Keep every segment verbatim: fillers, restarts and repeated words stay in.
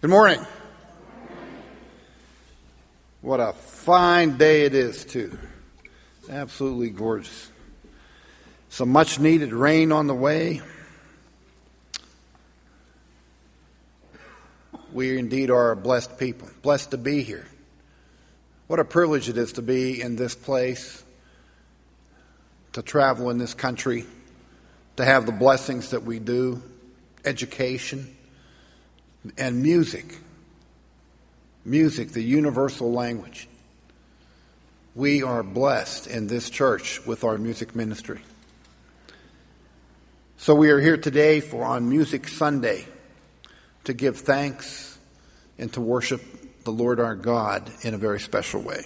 Good morning. What a fine day it is, too. Absolutely gorgeous. Some much needed rain on the way. We indeed are a blessed people, blessed to be here. What a privilege it is to be in this place, to travel in this country, to have the blessings that we do, education, and music. Music, the universal language. We are blessed in this church with our music ministry. So we are here today for on Music Sunday to give thanks and to worship the Lord our God in a very special way.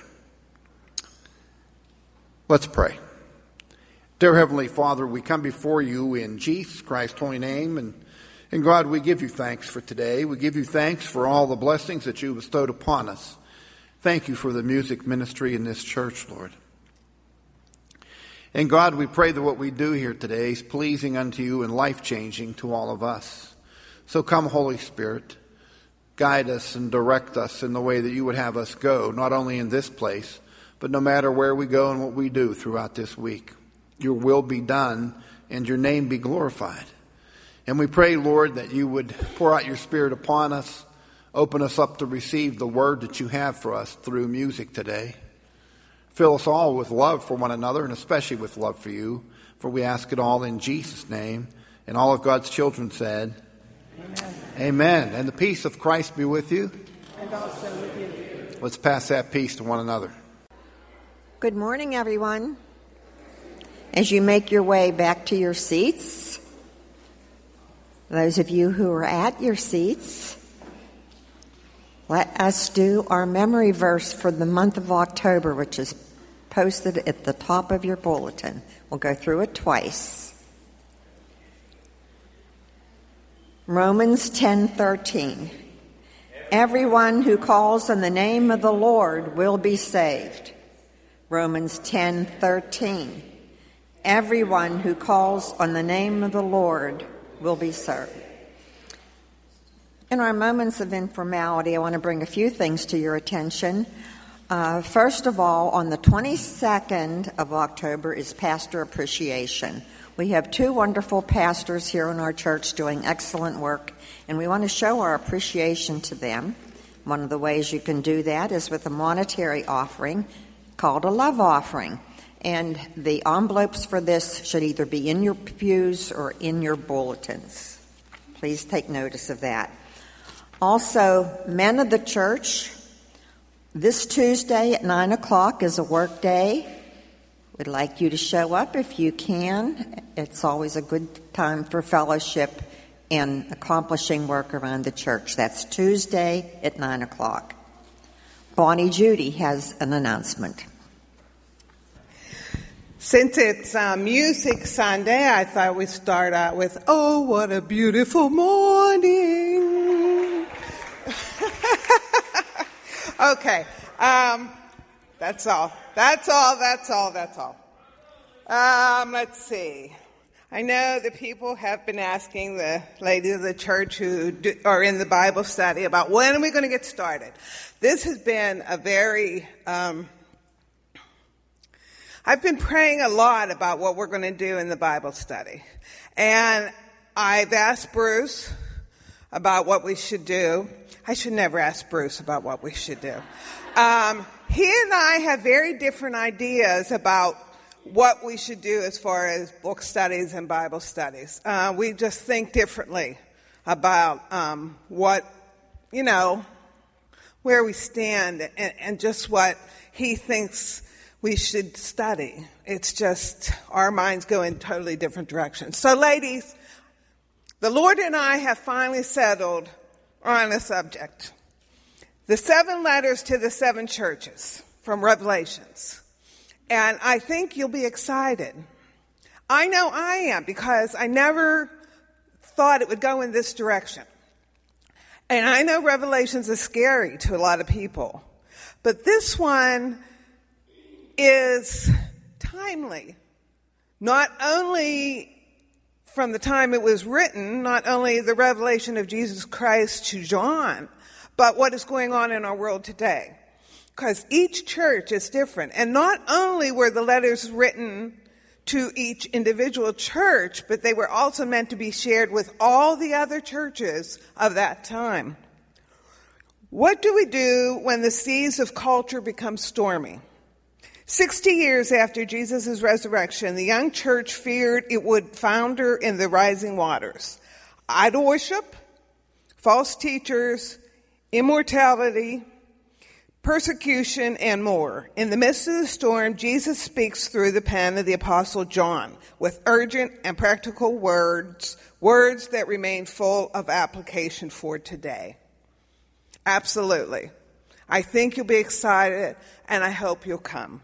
Let's pray. Dear Heavenly Father, we come before you in Jesus Christ's holy name, and, and God, we give you thanks for today. We give you thanks for all the blessings that you bestowed upon us. Thank you for the music ministry in this church, Lord. And God, we pray that what we do here today is pleasing unto you and life-changing to all of us. So come, Holy Spirit, guide us and direct us in the way that you would have us go, not only in this place, but no matter where we go and what we do throughout this week. Your will be done and your name be glorified. And we pray, Lord, that you would pour out your Spirit upon us, open us up to receive the word that you have for us through music today. Fill us all with love for one another, and especially with love for you, for we ask it all in Jesus' name. And all of God's children said, Amen. Amen. And the peace of Christ be with you. And also with you. Let's pass that peace to one another. Good morning, everyone. As you make your way back to your seats, those of you who are at your seats, let us do our memory verse for the month of October, which is posted at the top of your bulletin. We'll go through it twice. Romans ten thirteen. Everyone who calls on the name of the Lord will be saved. Romans ten thirteen. Everyone who calls on the name of the Lord will be saved. In our moments of informality, I want to bring a few things to your attention. Uh, first of all, on the twenty-second of October is Pastor Appreciation. We have two wonderful pastors here in our church doing excellent work, and we want to show our appreciation to them. One of the ways you can do that is with a monetary offering called a love offering. And the envelopes for this should either be in your pews or in your bulletins. Please take notice of that. Also, men of the church, this Tuesday at nine o'clock is a work day. We'd like you to show up if you can. It's always a good time for fellowship and accomplishing work around the church. That's Tuesday at nine o'clock. Bonnie Judy has an announcement. Since it's uh, Music Sunday, I thought we'd start out with, oh, what a beautiful morning. Okay, um, that's all. That's all, that's all, that's all. Um, let's see. I know that people have been asking the ladies of the church who do, are in the Bible study about when are we going to get started. This has been a very... Um, I've been praying a lot about what we're going to do in the Bible study. And I've asked Bruce about what we should do. I should never ask Bruce about what we should do. Um, he and I have very different ideas about what we should do as far as book studies and Bible studies. Uh, we just think differently about um, what, you know, where we stand and, and just what he thinks we should study. It's just our minds go in totally different directions. So, ladies, the Lord and I have finally settled on a subject. The seven letters to the seven churches from Revelations. And I think you'll be excited. I know I am, because I never thought it would go in this direction. And I know Revelations is scary to a lot of people. But this one is timely. Not only from the time it was written, not only the revelation of Jesus Christ to John, but what is going on in our world today. Because each church is different. And not only were the letters written to each individual church, but they were also meant to be shared with all the other churches of that time. What do we do when the seas of culture become stormy? Sixty years after Jesus' resurrection, the young church feared it would founder in the rising waters. Idol worship, false teachers, immortality, persecution, and more. In the midst of the storm, Jesus speaks through the pen of the Apostle John with urgent and practical words, words that remain full of application for today. Absolutely. I think you'll be excited, and I hope you'll come.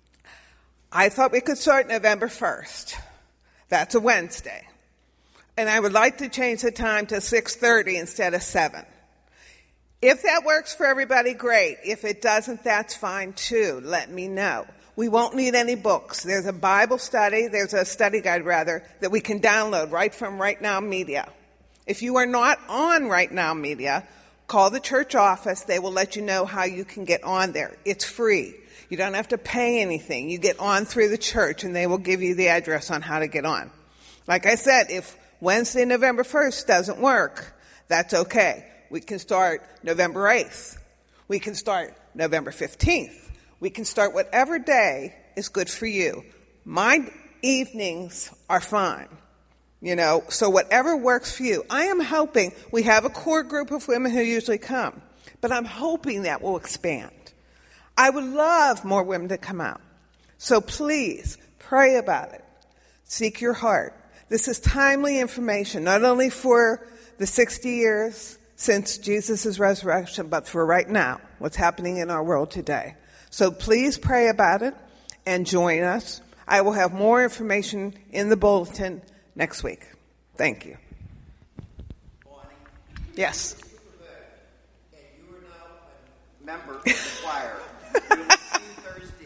I thought we could start November first. That's a Wednesday. And I would like to change the time to six thirty instead of seven. If that works for everybody, great. If it doesn't, that's fine too. Let me know. We won't need any books. There's a Bible study, there's a study guide rather, that we can download right from Right Now Media. If you are not on Right Now Media, call the church office. They will let you know how you can get on there. It's free. You don't have to pay anything. You get on through the church, and they will give you the address on how to get on. Like I said, if Wednesday, November first doesn't work, that's okay. We can start November eighth. We can start November fifteenth. We can start whatever day is good for you. My evenings are fine. You know, so whatever works for you. I am hoping, we have a core group of women who usually come, but I'm hoping that will expand. I would love more women to come out. So please, pray about it. Seek your heart. This is timely information, not only for the sixty years since Jesus' resurrection, but for right now, what's happening in our world today. So please pray about it and join us. I will have more information in the bulletin next week. Thank you. Bonnie? Yes. And you are now a member of the choir. We will see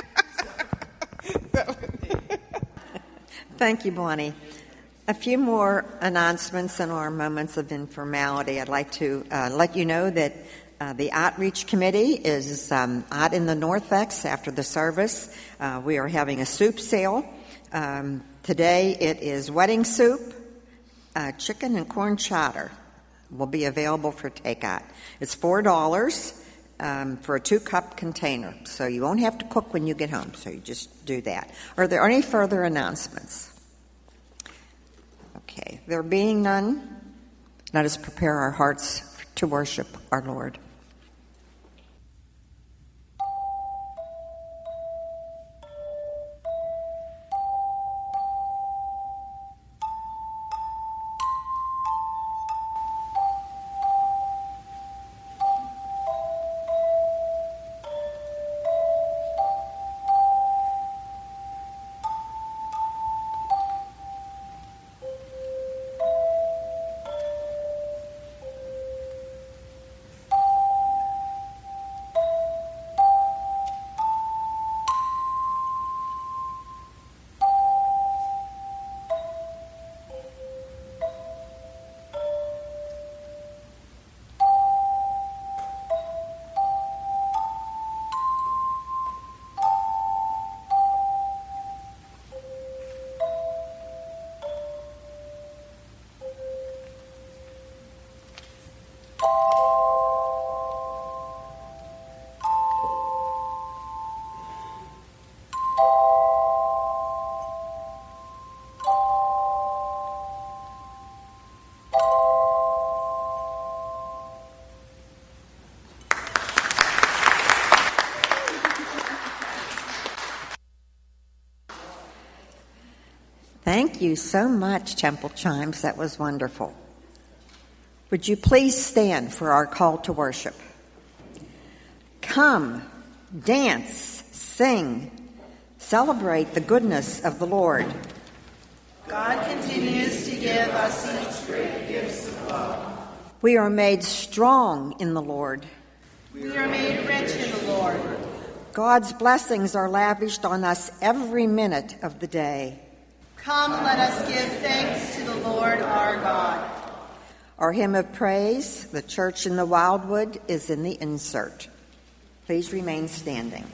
you Thursday. Thank you, Bonnie. A few more announcements and our moments of informality. I'd like to uh, let you know that uh, the Outreach Committee is um, out in the Northex after the service. Uh, we are having a soup sale. Um, today it is wedding soup, uh, chicken and corn chowder will be available for takeout. It's four dollars um, for a two-cup container, so you won't have to cook when you get home, so you just do that. Are there any further announcements? Okay, there being none, let us prepare our hearts to worship our Lord. Thank you so much, Temple Chimes. That was wonderful. Would you please stand for our call to worship? Come, dance, sing, celebrate the goodness of the Lord. God continues to give us each great gifts of love. We are made strong in the Lord. We are made rich in the Lord. God's blessings are lavished on us every minute of the day. Come, let us give thanks to the Lord our God. Our hymn of praise, "The Church in the Wildwood," is in the insert. Please remain standing.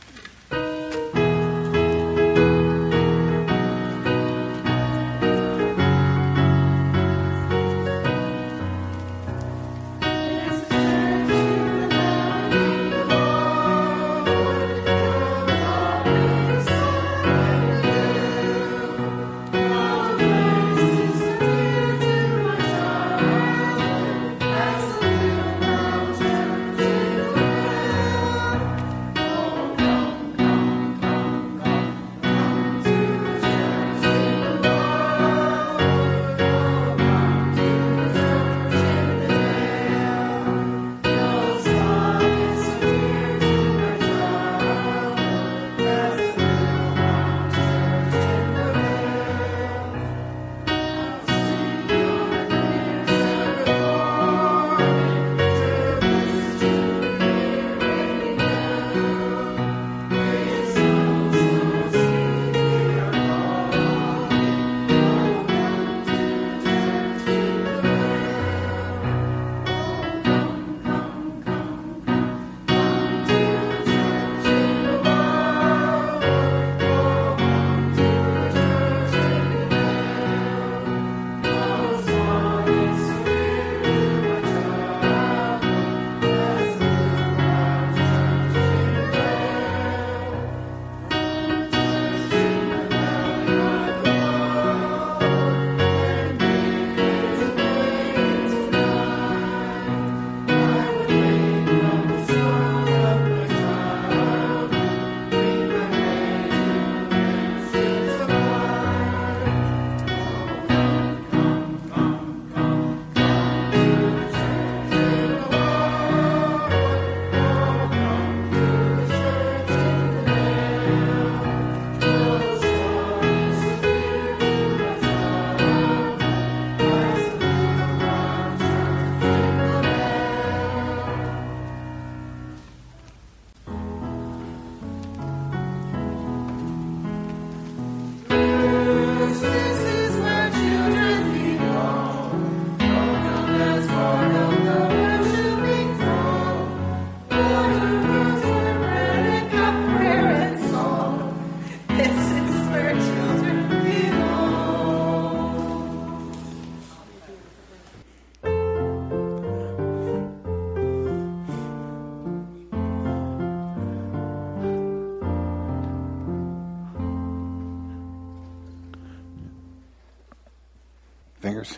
Fingers.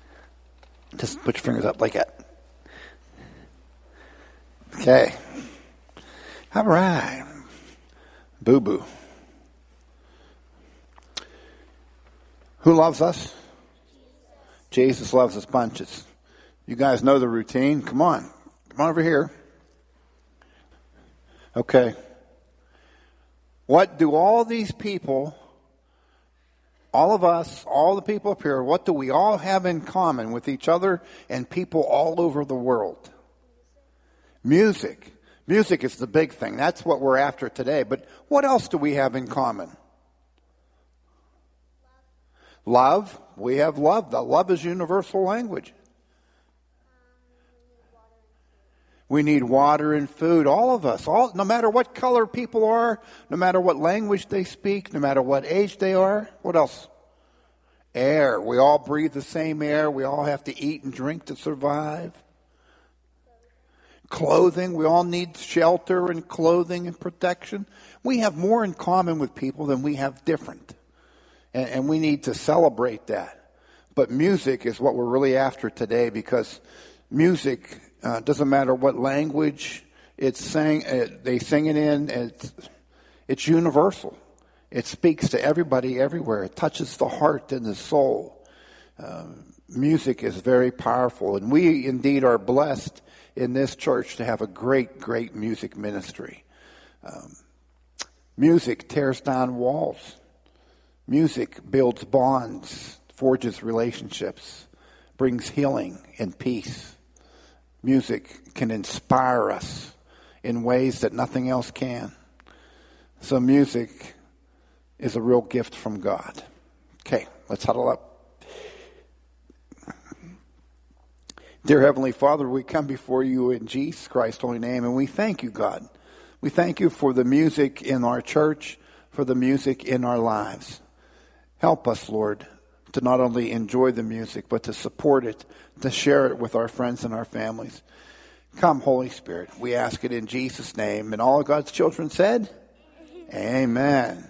Just put your fingers up like that. Okay. All right. Boo-boo. Who loves us? Jesus loves us bunches. You guys know the routine. Come on. Come on over here. Okay. What do all these people, all of us, all the people up here, what do we all have in common with each other and people all over the world? Music. Music is the big thing. That's what we're after today. But what else do we have in common? Love. We have love. The love is universal language. We need water and food, all of us. All, no matter what color people are, no matter what language they speak, no matter what age they are. What else? Air. We all breathe the same air. We all have to eat and drink to survive. Clothing. We all need shelter and clothing and protection. We have more in common with people than we have different. And, and we need to celebrate that. But music is what we're really after today, because music... Uh, doesn't matter what language it's sang, uh, they sing it in. It's, it's universal. It speaks to everybody everywhere. It touches the heart and the soul. Uh, music is very powerful. And we indeed are blessed in this church to have a great, great music ministry. Um, music tears down walls. Music builds bonds, forges relationships, brings healing and peace. Music can inspire us in ways that nothing else can. So music is a real gift from God. Okay, let's huddle up. Dear Heavenly Father, we come before you in Jesus Christ's holy name, and we thank you, God. We thank you for the music in our church, for the music in our lives. Help us, Lord, to not only enjoy the music, but to support it, to share it with our friends and our families. Come, Holy Spirit, we ask it in Jesus' name. And all of God's children said, Amen.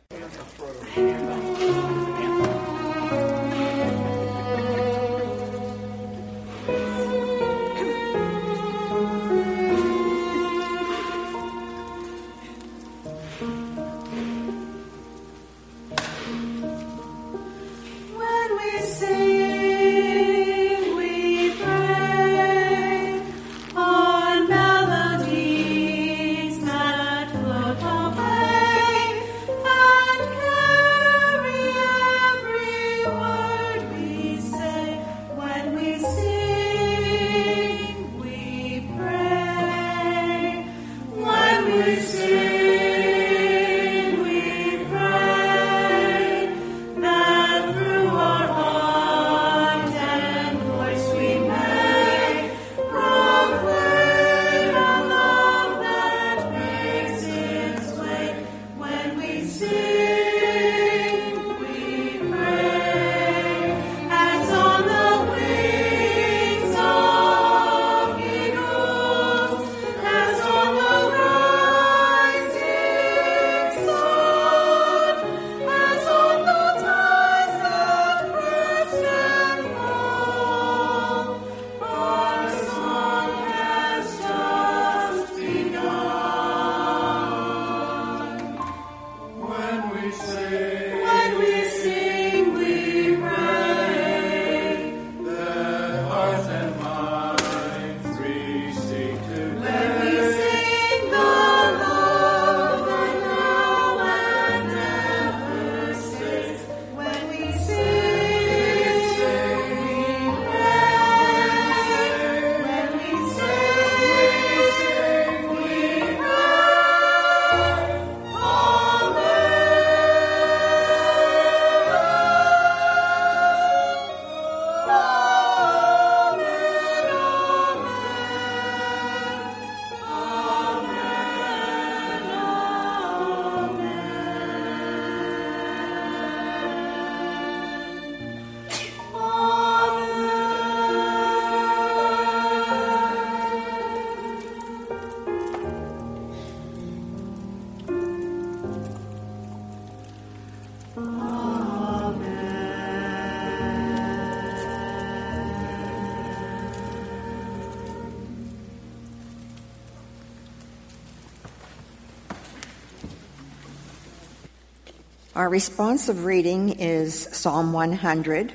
Our responsive reading is Psalm one hundred.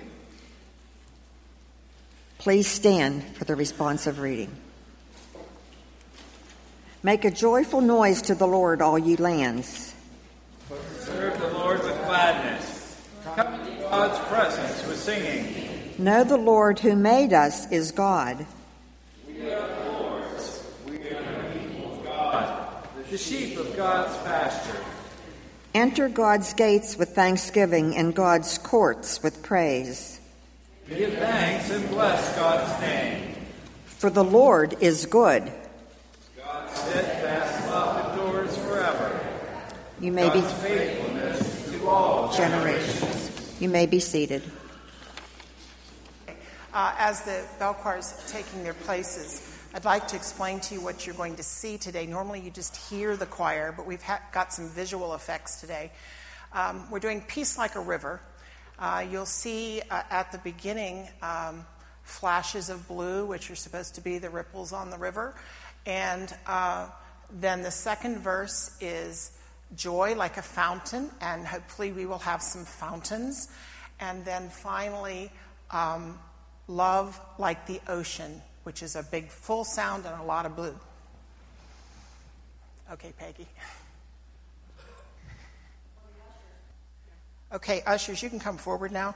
Please stand for the responsive reading. Make a joyful noise to the Lord, all ye lands. Serve the Lord with gladness. Come into God's presence with singing. Know the Lord who made us is God. We are the Lord's. We are the people of God, the sheep of God's pasture. Enter God's gates with thanksgiving and God's courts with praise. Give thanks and bless God's name. For the Lord is good. God's steadfast love endures forever. You may God's be faithfulness to all generations. generations. You may be seated. Uh, as the bell choir's taking their places, I'd like to explain to you what you're going to see today. Normally you just hear the choir, but we've ha- got some visual effects today. Um, we're doing Peace Like a River. Uh, you'll see uh, at the beginning um, flashes of blue, which are supposed to be the ripples on the river. And uh, then the second verse is joy like a fountain, and hopefully we will have some fountains. And then finally, um, love like the ocean, which is a big full sound and a lot of blue. Okay, Peggy. Okay, ushers, you can come forward now.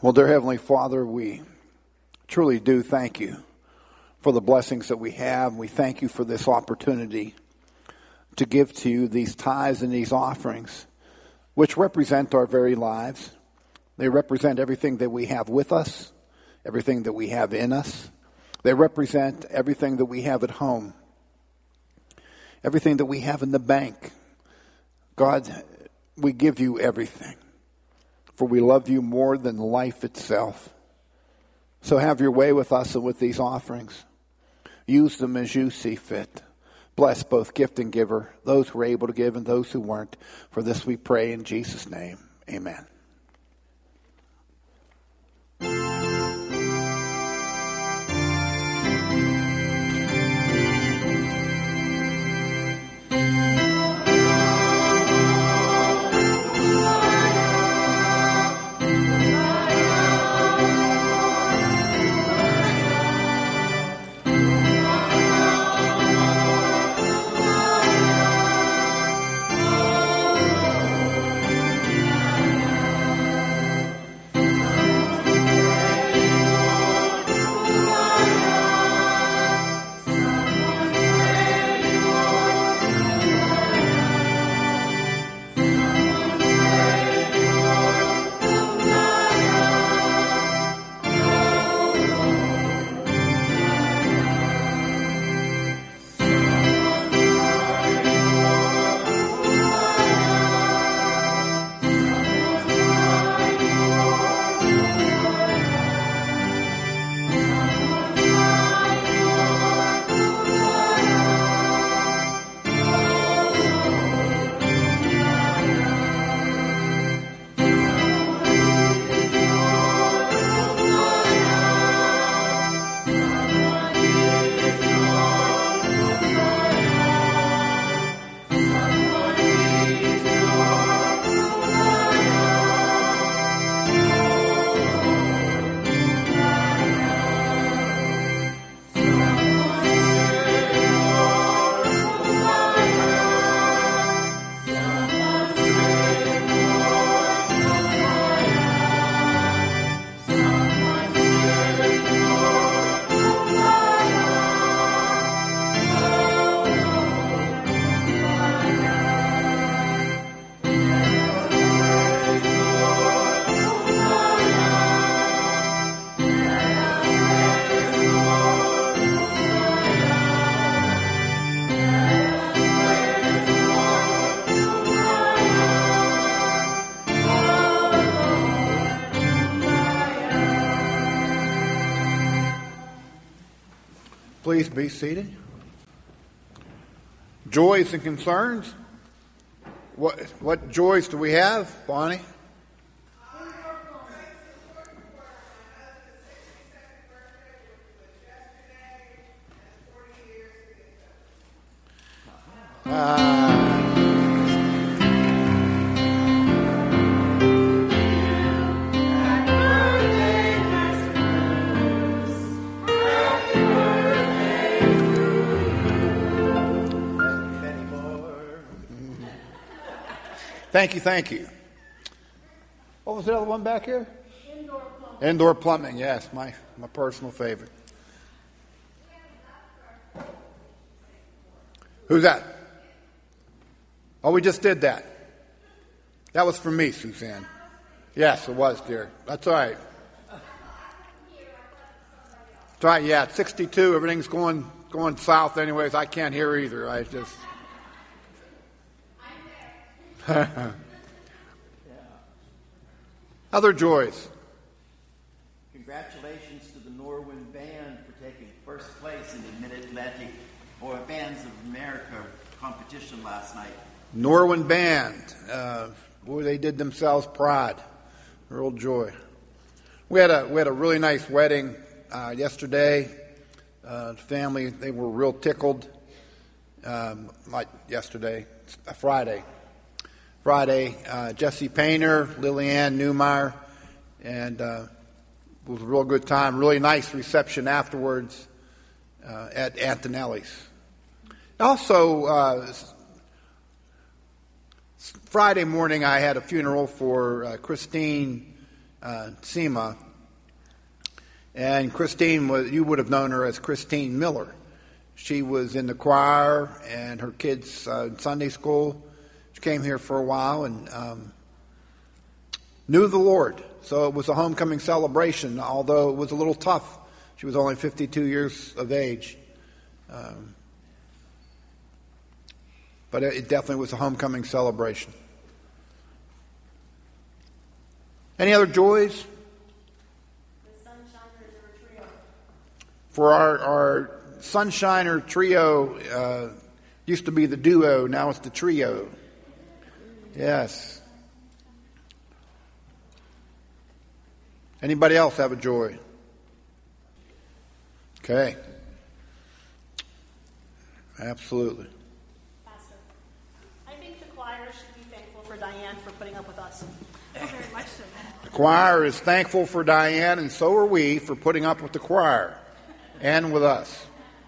Well, dear Heavenly Father, we truly do thank you for the blessings that we have. We thank you for this opportunity to give to you these tithes and these offerings, which represent our very lives. They represent everything that we have with us, everything that we have in us. They represent everything that we have at home, everything that we have in the bank. God, we give you everything, for we love you more than life itself. So have your way with us and with these offerings. Use them as you see fit. Bless both gift and giver, those who were able to give and those who weren't. For this we pray in Jesus' name. Amen. Please be seated. Joys and concerns. What what joys do we have, Bonnie? Uh, Thank you, thank you. What was the other one back here? Indoor plumbing. Indoor plumbing, yes, my, my personal favorite. Who's that? Oh, we just did that. That was for me, Suzanne. Yes, it was, dear. That's all right. That's right, yeah, at sixty-two, everything's going going south anyways. I can't hear either. I just... Other joys. Congratulations to the Norwind Band for taking first place in the Mid-Atlantic or Bands of America competition last night. Norwind Band. Uh, boy, they did themselves proud. Real joy. We had a we had a really nice wedding uh, yesterday. Uh, the family, they were real tickled. Um, like yesterday, uh, Friday. Friday, uh, Jesse Painter, Lillianne Newmeyer, and uh, it was a real good time. Really nice reception afterwards uh, at Antonelli's. Also, uh, Friday morning I had a funeral for uh, Christine uh, SEMA. And Christine, was, you would have known her as Christine Miller. She was in the choir and her kids' uh, Sunday school. She came here for a while and um, knew the Lord. So it was a homecoming celebration, although it was a little tough. She was only fifty-two years of age. Um, but it definitely was a homecoming celebration. Any other joys? The Sunshiners are a trio. For our, our Sunshiner trio, uh, used to be the duo, now it's the trio. Yes. Anybody else have a joy? Okay. Absolutely. Pastor, I think the choir should be thankful for Diane for putting up with us. Oh, very much so. The choir is thankful for Diane, and so are we for putting up with the choir and with us.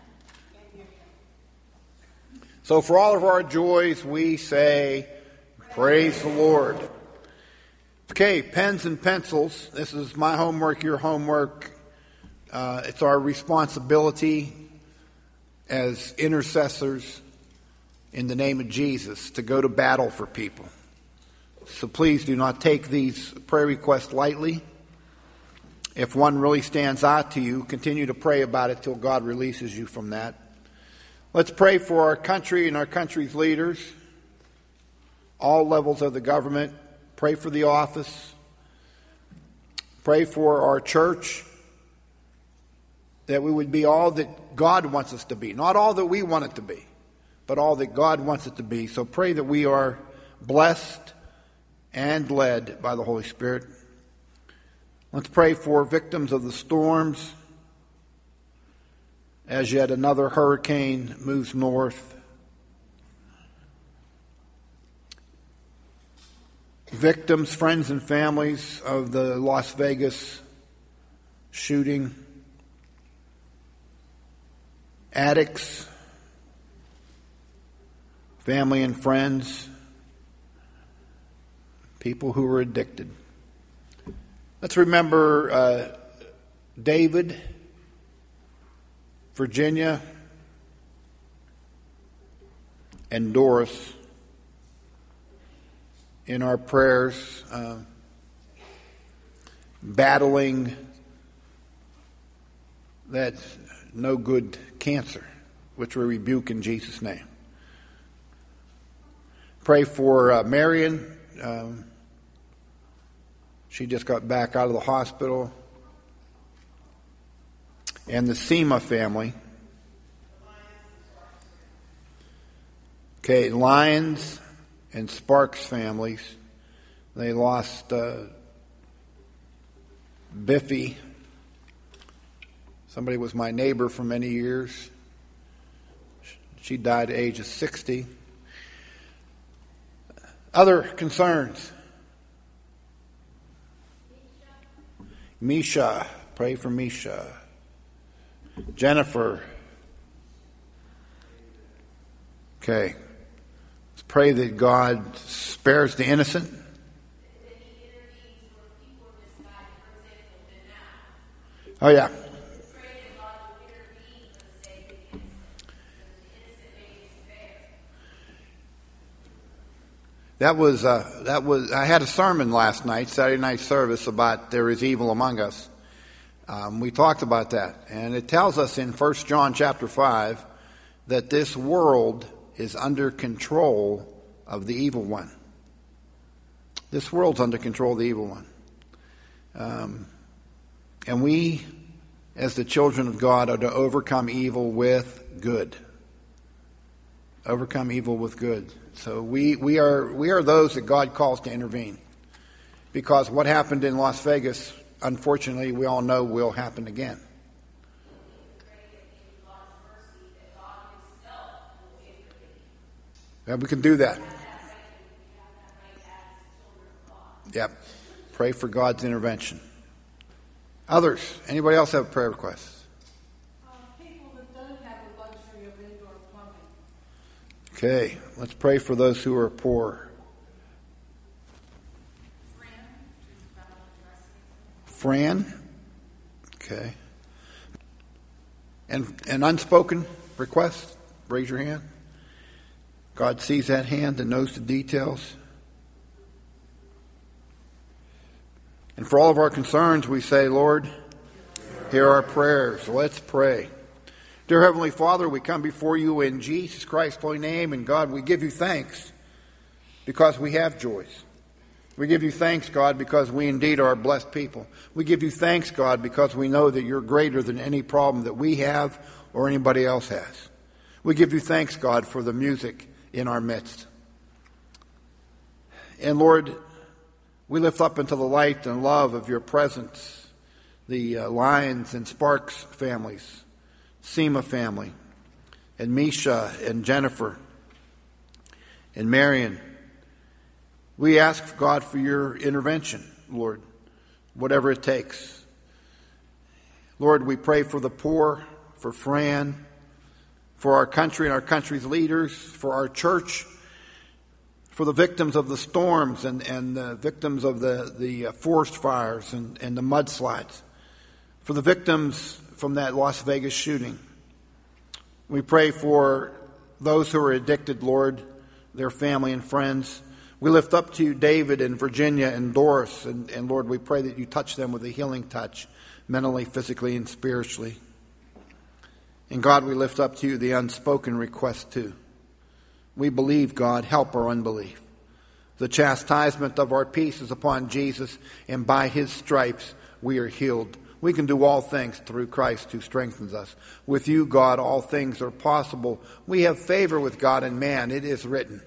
So for all of our joys, we say, praise the Lord. Okay, pens and pencils. This is my homework, your homework. Uh, it's our responsibility as intercessors in the name of Jesus to go to battle for people. So please do not take these prayer requests lightly. If one really stands out to you, continue to pray about it till God releases you from that. Let's pray for our country and our country's leaders, all levels of the government. Pray for the office. Pray for our church, that we would be all that God wants us to be. Not all that we want it to be, but all that God wants it to be. So pray that we are blessed and led by the Holy Spirit. Let's pray for victims of the storms as yet another hurricane moves north. Victims, friends, and families of the Las Vegas shooting. Addicts, family and friends, people who are addicted. Let's remember uh, David, Virginia, and Doris in our prayers, uh, battling that no good cancer, which we rebuke in Jesus' name. Pray for uh, Marion. Um, she just got back out of the hospital. And the SEMA family. Okay, Lyons and Sparks families. They lost uh, Biffy. Somebody was my neighbor for many years. She died at the age of sixty. Other concerns? Misha. Pray for Misha. Jennifer. Okay. Let's pray that God spares the innocent. Oh, yeah. That was, uh, that was, I had a sermon last night, Saturday night service, about there is evil among us. Um, we talked about that. And it tells us in First John chapter five that this world is under control of the evil one. This world's under control of the evil one. Um, and we, as the children of God, are to overcome evil with good. Overcome evil with good. So we, we are we are those that God calls to intervene. Because what happened in Las Vegas, unfortunately, we all know will happen again. Yeah, we can do that. Yep. Pray for God's intervention. Others? Anybody else have a prayer request? Okay, let's pray for those who are poor. Fran? Okay. And an unspoken request? Raise your hand. God sees that hand and knows the details. And for all of our concerns, we say, Lord, hear our prayers. Let's pray. Dear Heavenly Father, we come before you in Jesus Christ's holy name, and God, we give you thanks because we have joys. We give you thanks, God, because we indeed are a blessed people. We give you thanks, God, because we know that you're greater than any problem that we have or anybody else has. We give you thanks, God, for the music in our midst. And Lord, we lift up into the light and love of your presence the uh, Lyons and Sparks families, Seema family, and Misha and Jennifer and Marion. We ask, God, for your intervention, Lord, whatever it takes. Lord, we pray for the poor, for Fran, for our country and our country's leaders, for our church, for the victims of the storms and, and the victims of the, the forest fires and, and the mudslides, for the victims from that Las Vegas shooting. We pray for those who are addicted, Lord, their family and friends. We lift up to you David and Virginia and Doris, and, and Lord, we pray that you touch them with a healing touch, mentally, physically, and spiritually. And God, we lift up to you the unspoken request too. We believe, God, help our unbelief. The chastisement of our peace is upon Jesus, and by his stripes we are healed. We can do all things through Christ who strengthens us. With you, God, all things are possible. We have favor with God and man. It is written.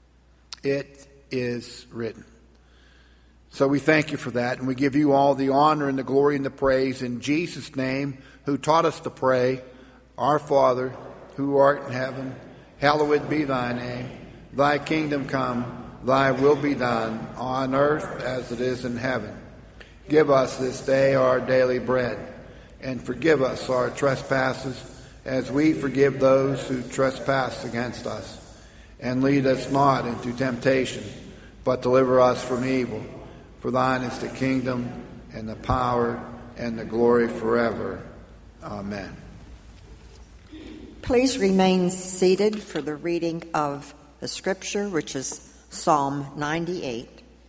It is written. So we thank you for that, and we give you all the honor and the glory and the praise in Jesus' name, who taught us to pray, Our Father, who art in heaven, hallowed be thy name. Thy kingdom come, thy will be done, on earth as it is in heaven. Give us this day our daily bread, and forgive us our trespasses, as we forgive those who trespass against us. And lead us not into temptation, but deliver us from evil. For thine is the kingdom, and the power, and the glory forever. Amen. Please remain seated for the reading of the scripture, which is Psalm ninety-eight.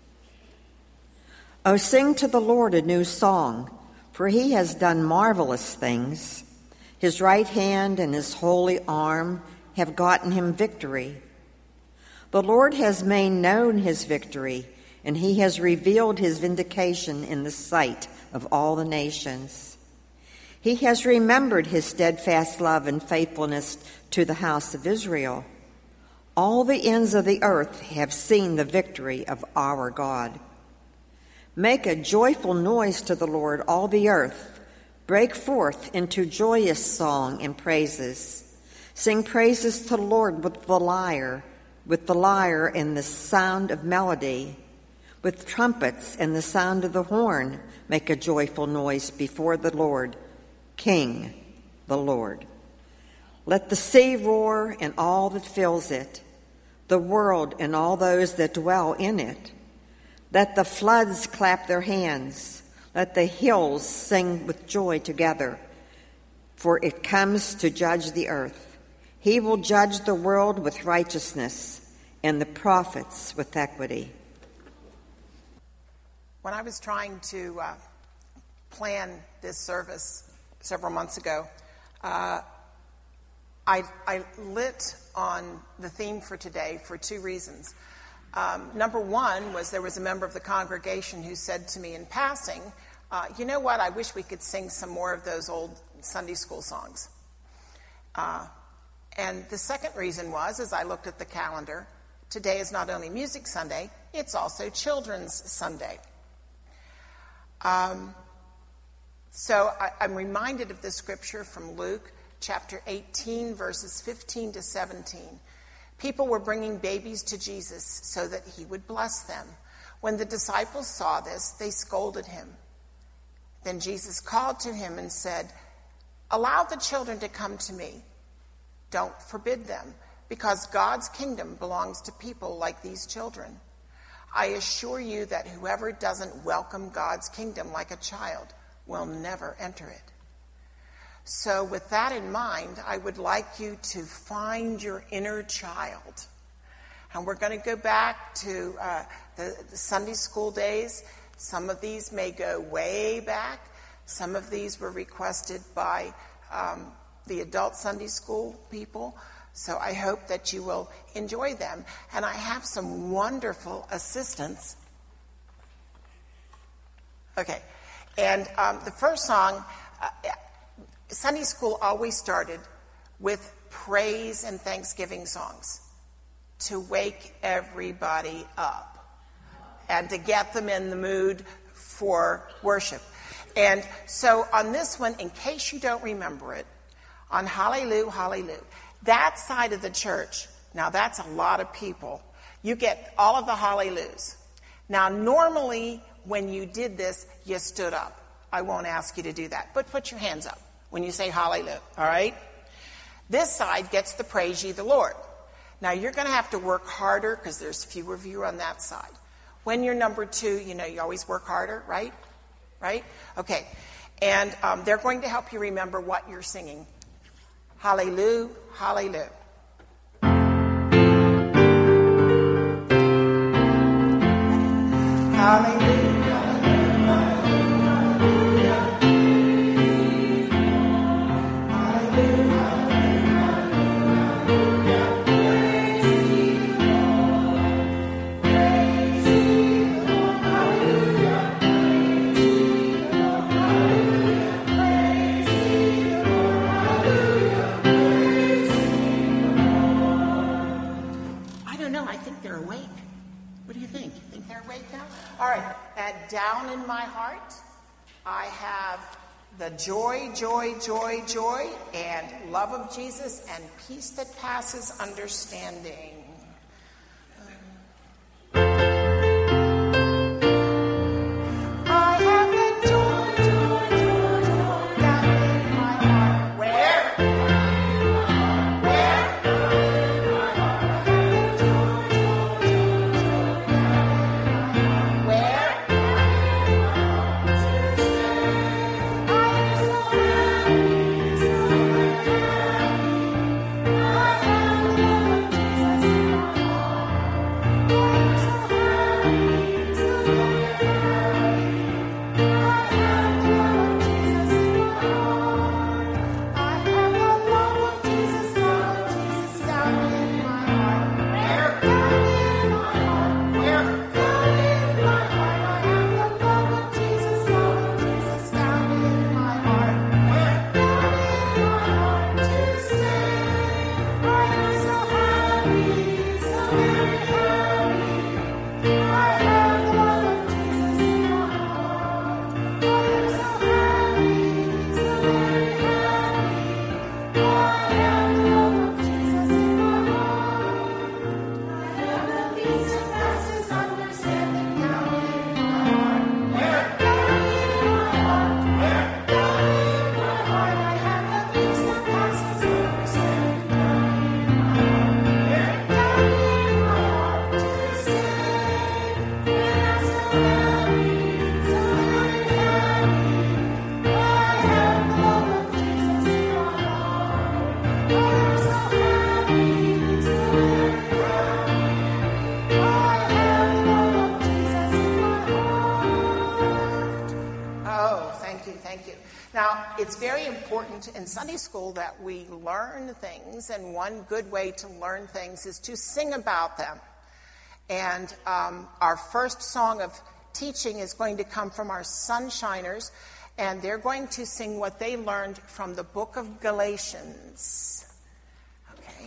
Oh, sing to the Lord a new song, for he has done marvelous things. His right hand and his holy arm have gotten him victory. The Lord has made known his victory, and he has revealed his vindication in the sight of all the nations. He has remembered his steadfast love and faithfulness to the house of Israel. All the ends of the earth have seen the victory of our God. Make a joyful noise to the Lord, all the earth. Break forth into joyous song and praises. Sing praises to the Lord with the lyre, with the lyre and the sound of melody. With trumpets and the sound of the horn, make a joyful noise before the Lord, King, the Lord. Let the sea roar and all that fills it, the world and all those that dwell in it. Let the floods clap their hands. Let the hills sing with joy together. For it comes to judge the earth. He will judge the world with righteousness and the prophets with equity. When I was trying to uh, plan this service several months ago, uh, I, I lit on the theme for today for two reasons. Um, number one was there was a member of the congregation who said to me in passing, uh, you know what, I wish we could sing some more of those old Sunday school songs. Uh, and the second reason was, as I looked at the calendar, today is not only Music Sunday, it's also Children's Sunday. Um, so I, I'm reminded of the scripture from Luke chapter eighteen, verses fifteen to seventeen. People were bringing babies to Jesus so that he would bless them. When the disciples saw this, they scolded him. Then Jesus called to him and said, allow the children to come to me. Don't forbid them, because God's kingdom belongs to people like these children. I assure you that whoever doesn't welcome God's kingdom like a child will never enter it. So with that in mind, I would like you to find your inner child. And we're going to go back to uh, the, the Sunday school days. Some of these may go way back. Some of these were requested by um, the adult Sunday school people. So I hope that you will enjoy them. And I have some wonderful assistants. Okay. And um, the first song, uh, Sunday school always started with praise and thanksgiving songs to wake everybody up and to get them in the mood for worship. And so on this one, in case you don't remember it, on Hallelujah, Hallelujah, that side of the church, now that's a lot of people. You get all of the hallelujahs. Now normally when you did this, you stood up. I won't ask you to do that, but put your hands up when you say hallelujah, all right? This side gets the praise ye the Lord. Now you're going to have to work harder because there's fewer of you on that side. When you're number two, you know, you always work harder, right? Right? Okay. And um, they're going to help you remember what you're singing. Hallelujah, hallelujah. Hallelujah. All right, and down in my heart, I have the joy, joy, joy, joy, and love of Jesus, and peace that passes understanding. I have the joy, joy, joy, joy down in my heart. Where? Where? It's very important in Sunday school that we learn things, and one good way to learn things is to sing about them. And um, our first song of teaching is going to come from our Sunshiners, and they're going to sing what they learned from the book of Galatians. Okay.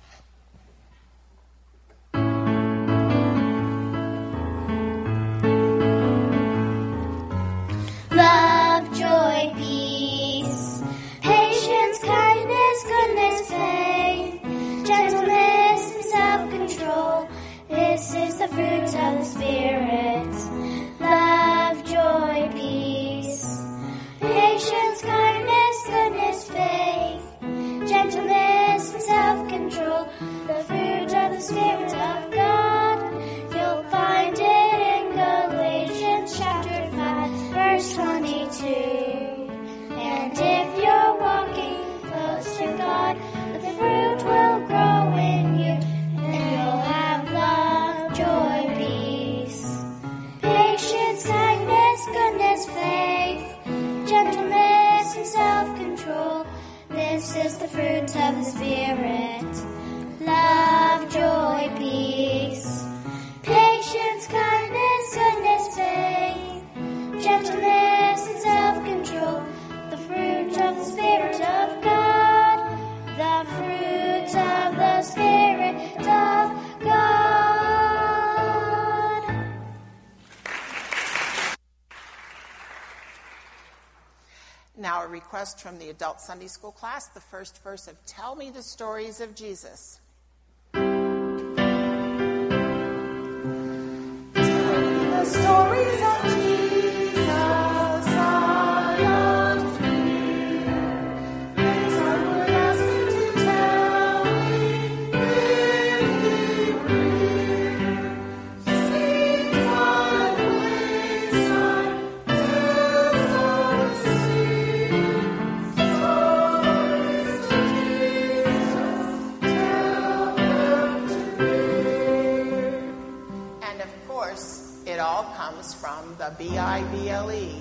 Love, joy, peace, patience, kindness, goodness, faith, gentleness, and self-control. This is the fruit of the Spirit. Love, joy, peace, patience, kindness, goodness, faith, gentleness, Now a request from the adult Sunday school class, the first verse of Tell Me the Stories of Jesus. Tell me the stories of Jesus, I love to hear. Things I would ask you to tell me if you read. Scenes I've wasted, tales I've seen, stories of Jesus, tell them to me. And of course, it all comes from the B I B L E.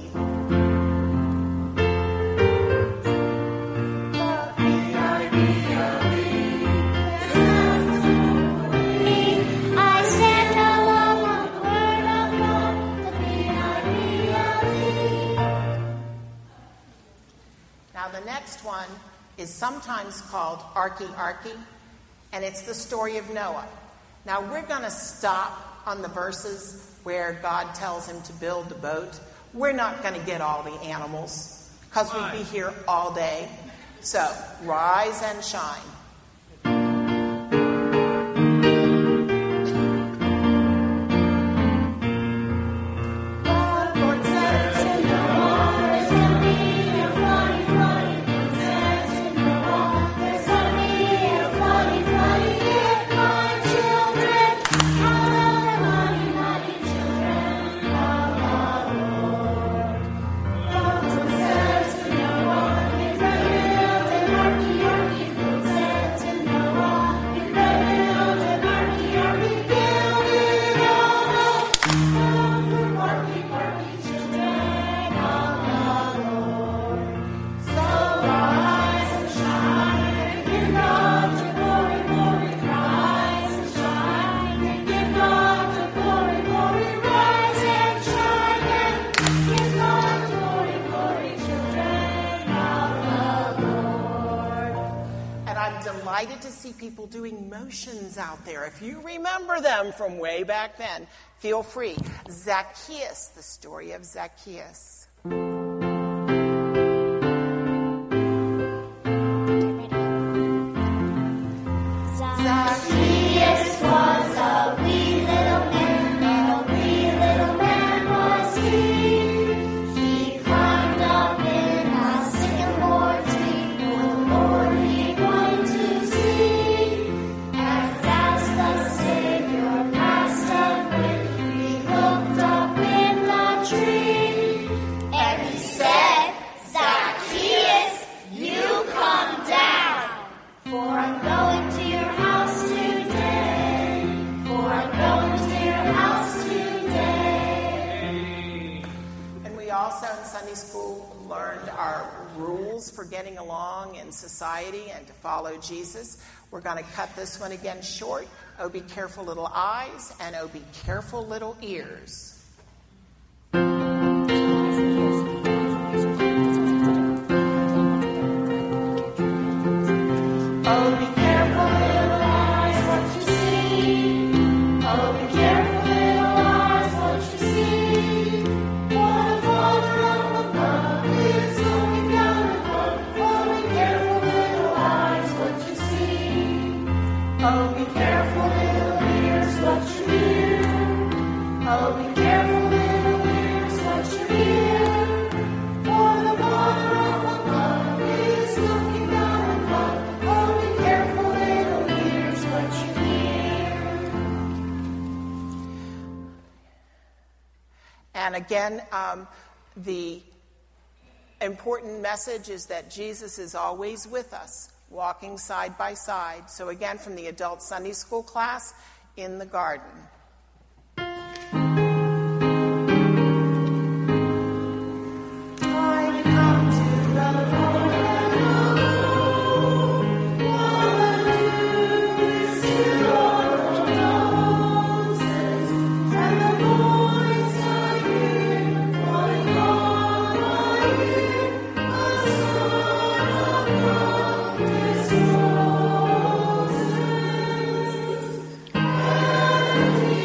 I stand alone on the word of God, the B I B L E. Now the next one is sometimes called Arky Arky, and it's the story of Noah. Now we're going to stop on the verses where God tells him to build the boat. We're not going to get all the animals because we'd be here all day. So rise and shine. The Lord said to Noah, There's gonna be a floody, floody. He said to Noah, there's gonna be a floody, floody. Get my children out of the mighty, mighty children of the Lord. The Lord said to Noah, you better build an arky, arky. The Lord said to Noah, you better build an arky, arky. Build it all up. Build the arky, arky children of the Lord. So rise and shine and give God your glory, glory. Rise and shine and give God your glory, glory. Rise and shine and give God glory, glory, children of the Lord. And I'm delighted to see people doing motions out there. If you remember them from way back then, feel free. Zacchaeus, the story of Zacchaeus. Zacchaeus was a wee little man, and a wee little man was he. He climbed up in a sycamore tree, for the Lord he wanted to see. And as the Savior passed up with, he looked up in the tree, and he said, Zacchaeus, you come down, for I'm going to your house today. For I'm going to your house today. And we also in Sunday school learned our rules for getting along in society and to follow Jesus. We're going to cut this one again short. Oh, be careful, little eyes, and oh, be careful, little ears. Oh, be careful, little eyes, what you see. Oh, be careful, little eyes, what you see. For the Father up above is looking down above. Oh, be careful, little eyes, what you see. Oh, be careful, little ears, what you hear. Oh, be careful, little ears, what you hear. For the Father up above is looking down above. Oh, be careful, little ears, what you hear. And again, um, the important message is that Jesus is always with us, walking side by side. So again, from the adult Sunday school class, in the garden. I come to the Lord alone. All I do is to all Moses, and the voice I hear falling on my ear, the Son of God is Moses. And he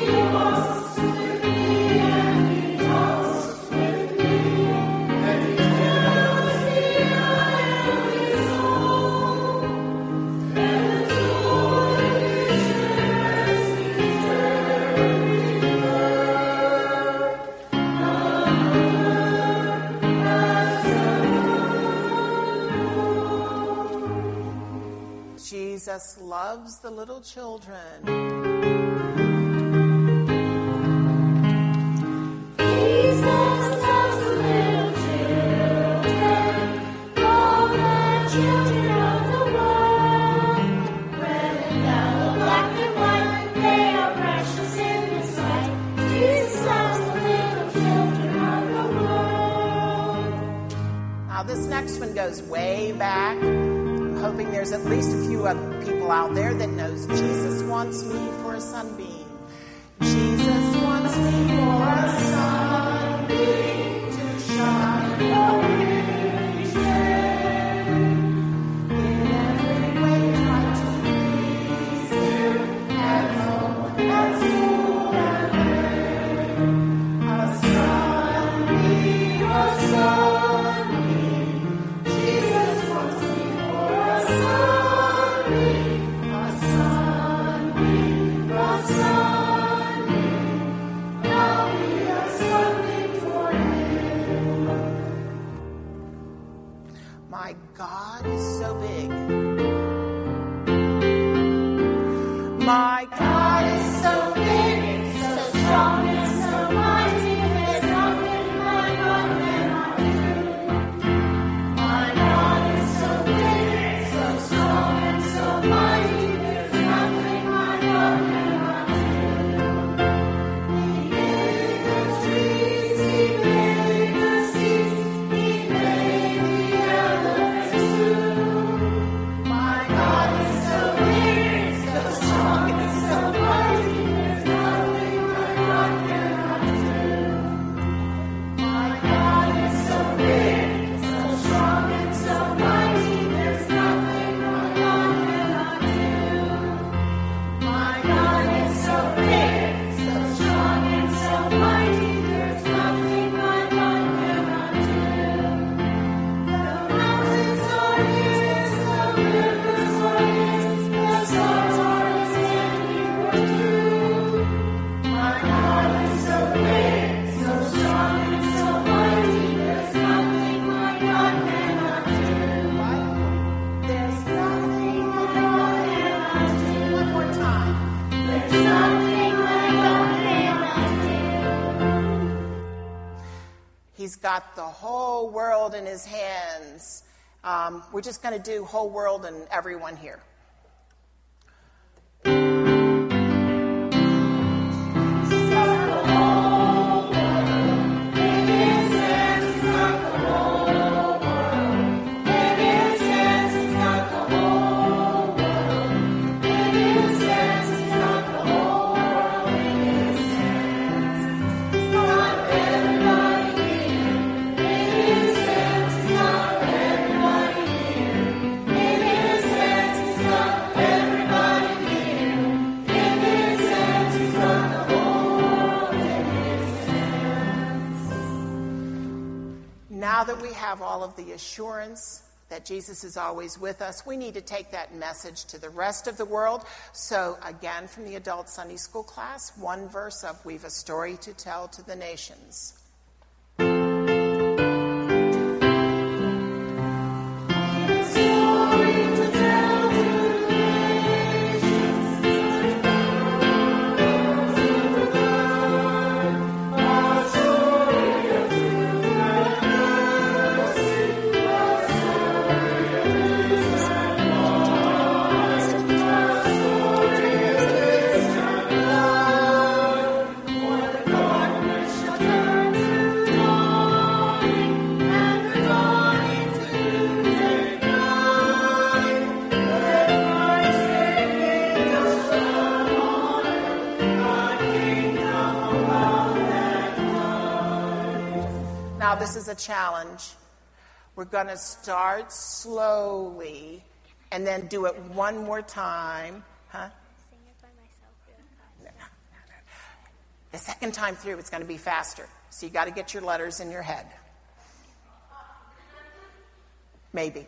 Jesus loves the little children. Jesus loves the little children, all the children of the world. Red and yellow, black and white, they are precious in His sight. Jesus loves the little children of the world. Now this next one goes way back. I'm hoping there's at least a few other people out there that knows Jesus wants me for a sunbeam. Jesus wants me for a sunbeam to shine for His name. In every way try to please Him, and hope and fool and rain. A sunbeam, a sunbeam. Jesus wants me for a sunbeam, a sunbeam, a sunbeam. I'll be a sunbeam for Him. My God is so big. My God is so big, so strong and so mighty. There's nothing my God cannot do. My God is so big, so strong and so mighty. There's nothing my God cannot do. He made the trees, He made the seas, He made the elephants too. My God is so big, so strong and so mighty. There's nothing my God cannot do. My God is so big, so strong and so mighty. There's nothing my God cannot do. My God is so big, so strong and so mighty. There's nothing my God cannot do. The mountains are His, the rivers are His, the stars are His handiwork too. My God is so big, so strong and so mighty. There's nothing my God cannot do. There's nothing my God cannot do. One more time. There's nothing my God cannot do. He's got the whole world in His hands. Um, we're just going to do whole world and everyone here. Now that we have all of the assurance that Jesus is always with us, we need to take that message to the rest of the world. So again, from the adult Sunday school class, one verse of We've a Story to Tell to the Nations. Now, this is a challenge. We're going to start slowly and then do it one more time. Huh? Sing it by myself. No, no, no. The second time through, it's going to be faster. So you got to get your letters in your head. Maybe.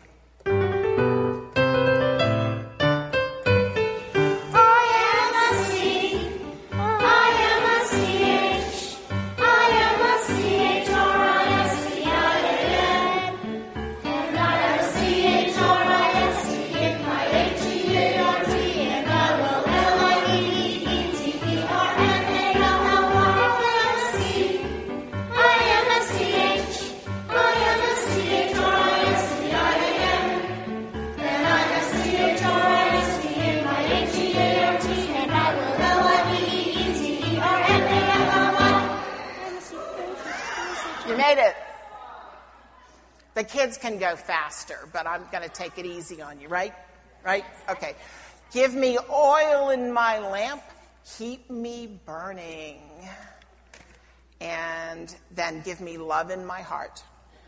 Yeah. made it. The kids can go faster, but I'm going to take it easy on you, right? Right? Okay. Give me oil in my lamp, keep me burning. And then give me love in my heart.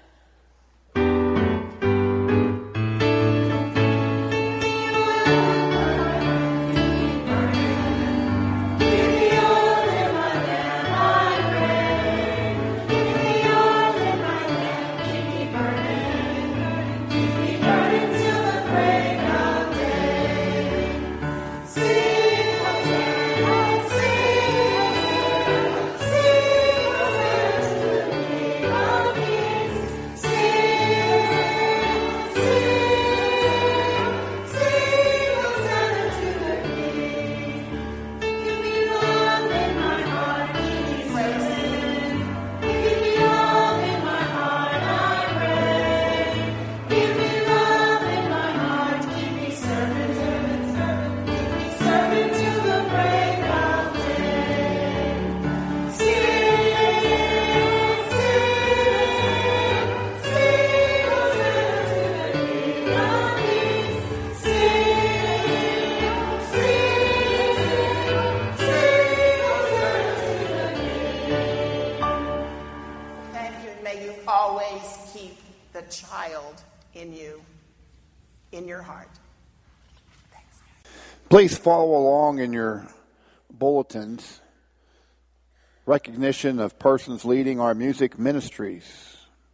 Please follow along in your bulletins. Recognition of persons leading our music ministries.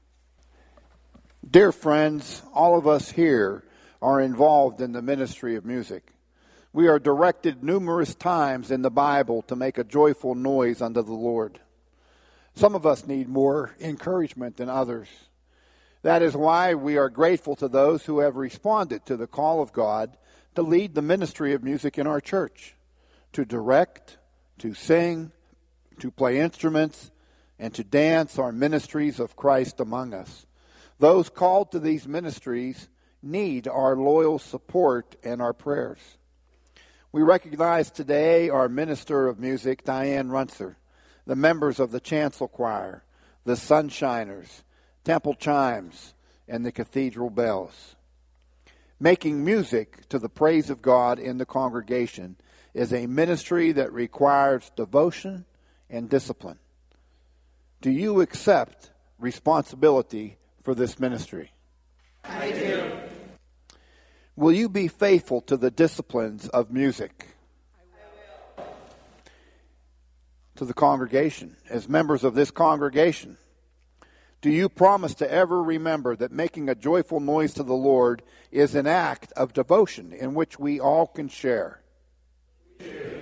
Dear friends, all of us here are involved in the ministry of music. We are directed numerous times in the Bible to make a joyful noise unto the Lord. Some of us need more encouragement than others. That is why we are grateful to those who have responded to the call of God to lead the ministry of music in our church, to direct, to sing, to play instruments, and to dance our ministries of Christ among us. Those called to these ministries need our loyal support and our prayers. We recognize today our minister of music, Diane Runcer, the members of the Chancel Choir, the Sunshiners, Temple Chimes, and the Cathedral Bells. Making music to the praise of God in the congregation is a ministry that requires devotion and discipline. Do you accept responsibility for this ministry? I do. Will you be faithful to the disciplines of music? I will. To the congregation, as members of this congregation, do you promise to ever remember that making a joyful noise to the Lord is an act of devotion in which we all can share? We do.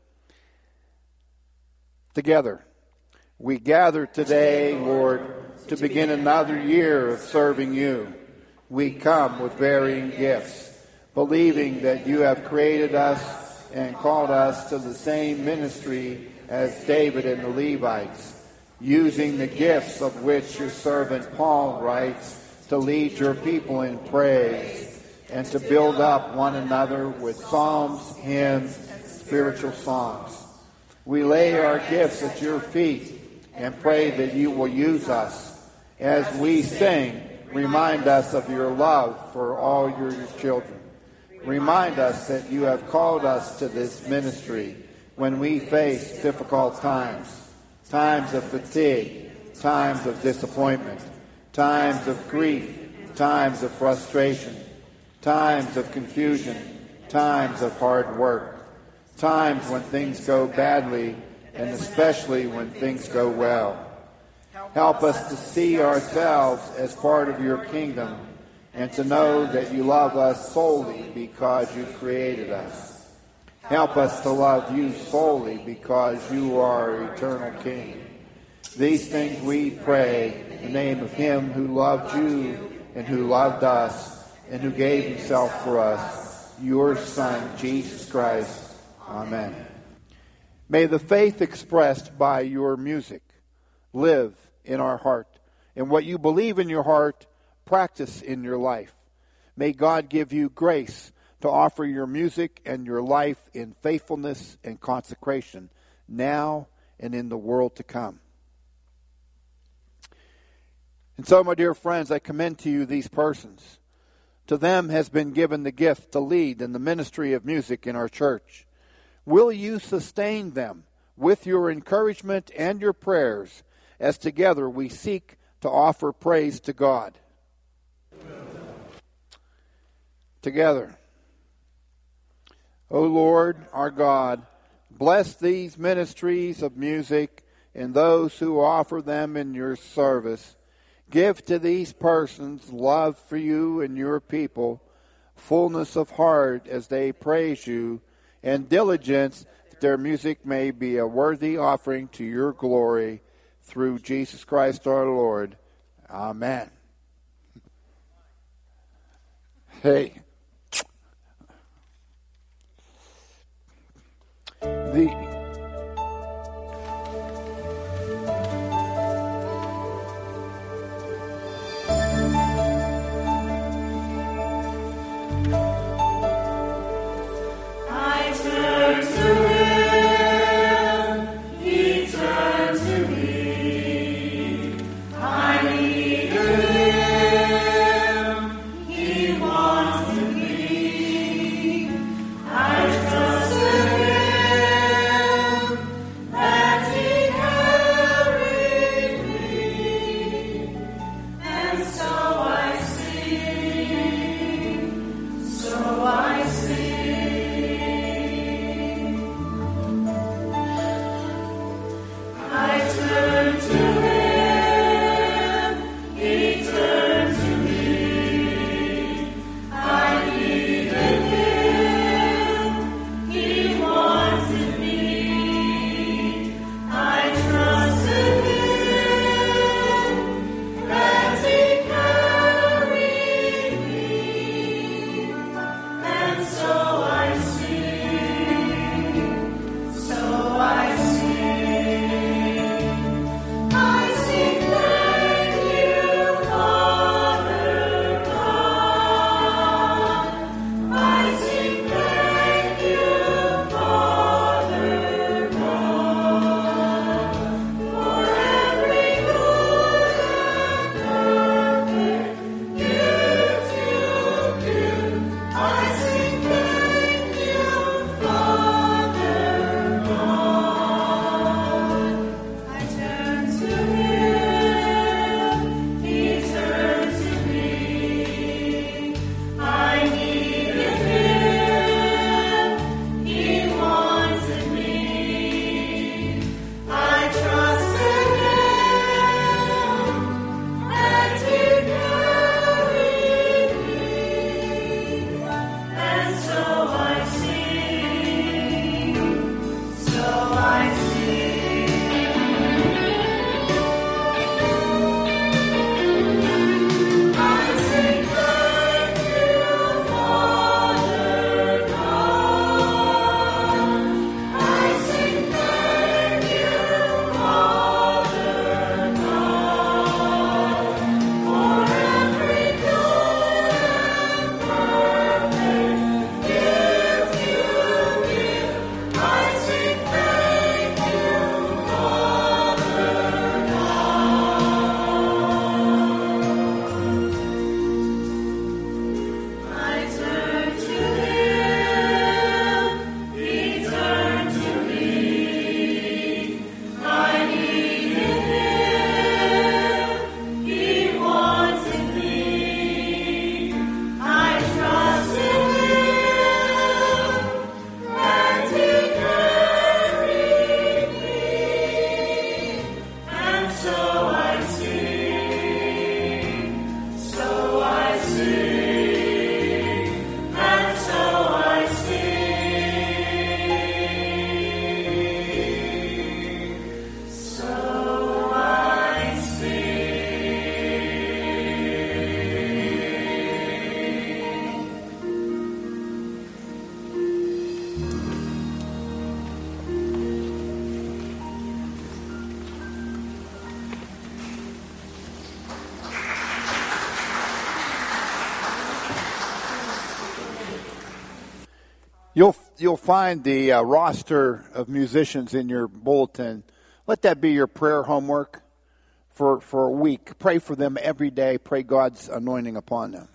Together, we gather today, Lord, to begin another year of serving you. We come with varying gifts, believing that you have created us and called us to the same ministry as David and the Levites, using the gifts of which your servant Paul writes to lead your people in praise and to build up one another with psalms, hymns, and spiritual songs. We lay our gifts at your feet and pray that you will use us. As we sing, remind us of your love for all your children. Remind us that you have called us to this ministry when we face difficult times. Times of fatigue, times of disappointment, times of grief, times of frustration, times of confusion, times of hard work, times when things go badly, and especially when things go well. Help us to see ourselves as part of your kingdom and to know that you love us solely because you created us. Help us to love you solely because you are eternal King. These things we pray in the name of him who loved you and who loved us and who gave himself for us, your Son, Jesus Christ. Amen. May the faith expressed by your music live in our heart, and what you believe in your heart, practice in your life. May God give you grace to offer your music and your life in faithfulness and consecration now and in the world to come. And so, my dear friends, I commend to you these persons. To them has been given the gift to lead in the ministry of music in our church. Will you sustain them with your encouragement and your prayers as together we seek to offer praise to God? Together. O Lord, our God, bless these ministries of music and those who offer them in your service. Give to these persons love for you and your people, fullness of heart as they praise you, and diligence that their music may be a worthy offering to your glory through Jesus Christ our Lord. Amen. Hey. The You'll you'll find the uh, roster of musicians in your bulletin. Let that be your prayer homework for, for a week. Pray for them every day. Pray God's anointing upon them.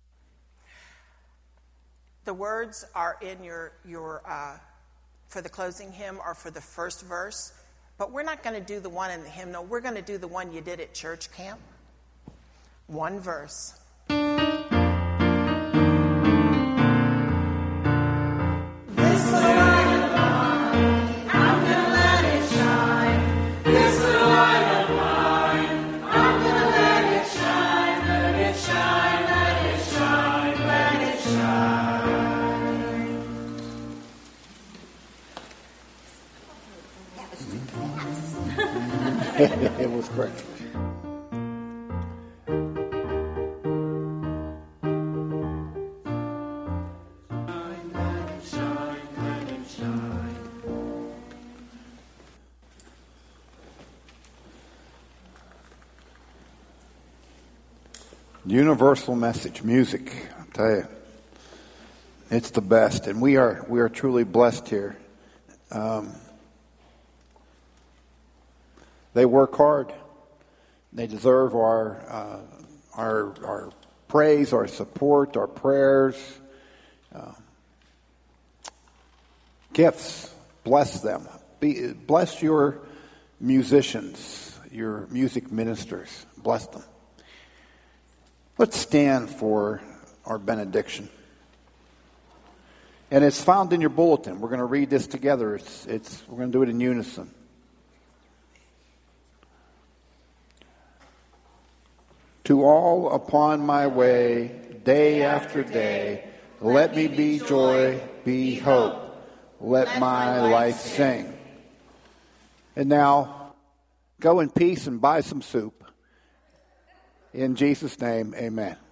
The words are in your, your uh, for the closing hymn or for the first verse, but we're not going to do the one in the hymnal. We're going to do the one you did at church camp. One verse. It was great. Universal message, music, I tell you, it's the best, and we are we are truly blessed here. Um, They work hard. They deserve our uh, our our praise, our support, our prayers, uh, gifts. Bless them. Be, bless your musicians, your music ministers. Bless them. Let's stand for our benediction. And it's found in your bulletin. We're going to read this together. It's it's we're going to do it in unison. To all upon my way, day after day, let me be joy, be hope. Let my life sing. And now, go in peace and buy some soup. In Jesus' name, amen.